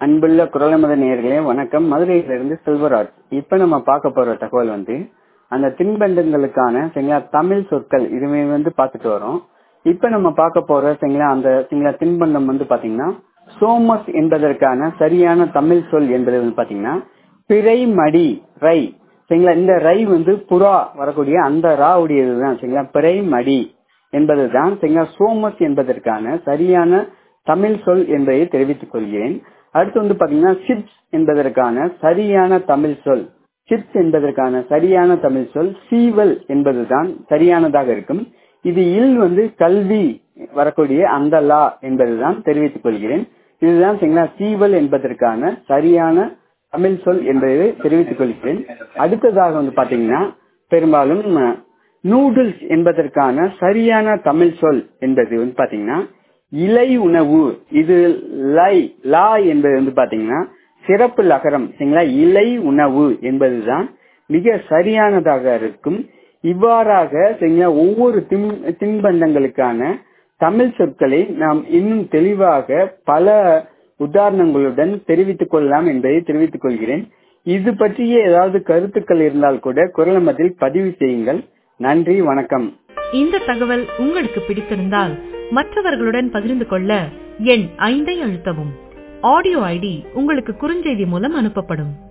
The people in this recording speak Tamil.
அன்புள்ள குரலமத நேயர்களே வணக்கம். மதுரையிலிருந்து செல்வராஜ். இப்ப நம்ம பார்க்க போற தகவல் அந்த தின்பண்டங்களுக்கான சரிங்களா தமிழ் சொற்கள் இதுவே பார்த்துட்டு வரோம். இப்ப நம்ம பார்க்க போற சரிங்களா அந்த சரிங்களா தின்பண்டம் பாத்தீங்கன்னா சோமஸ் என்பதற்கான சரியான தமிழ் சொல் என்பது பாத்தீங்கன்னா பிறைமடி ரை. சரிங்களா இந்த ரை புறா வரக்கூடிய அந்த ரா உடையதுதான் சரிங்களா பிறைமடி என்பதுதான் சரிங்களா சோமஸ் என்பதற்கான சரியான தமிழ் சொல் என்பதை தெரிவித்துக் கொள்கிறேன். அடுத்து பாத்தீங்கன்னா சிப்ஸ் என்பதற்கான சரியான தமிழ் சொல் சிப்ஸ் என்பதற்கான சரியான தமிழ் சொல் சீவல் என்பதுதான் சரியானதாக இருக்கும். இது இல் கல்வி வரக்கூடிய அந்த லா என்பதுதான் தெரிவித்துக் கொள்கிறேன். இதுதான் சரிங்களா சீவல் என்பதற்கான சரியான தமிழ் சொல் என்பதை தெரிவித்துக் கொள்கிறேன். அடுத்ததாக பாத்தீங்கன்னா பெரும்பாலும் நூடுல்ஸ் என்பதற்கான சரியான தமிழ் சொல் என்பது பாத்தீங்கன்னா இலை உணவு. இது லா என்பது பாத்தீங்கன்னா சிறப்பு லகரம் சரிங்களா இலை உணவு என்பதுதான் மிக சரியானதாக இருக்கும். இவ்வாறாக சரிங்களா ஒவ்வொரு தின்பண்டங்களுக்கான தமிழ் சொற்களை நாம் இன்னும் தெளிவாக பல உதாரணங்களுடன் தெரிவித்துக் கொள்ளலாம் என்பதை தெரிவித்துக் கொள்கிறேன். இது பற்றிய ஏதாவது கருத்துக்கள் இருந்தால் கூட குரலமதில் பதிவு செய்யுங்கள். நன்றி, வணக்கம். இந்த தகவல் உங்களுக்கு பிடித்திருந்தால் மற்றவர்களுடன் பகிர்ந்து கொள்ள எண் 5 அழுத்தவும். ஆடியோ ஐடி உங்களுக்கு குறுஞ்செய்தி மூலம் அனுப்பப்படும்.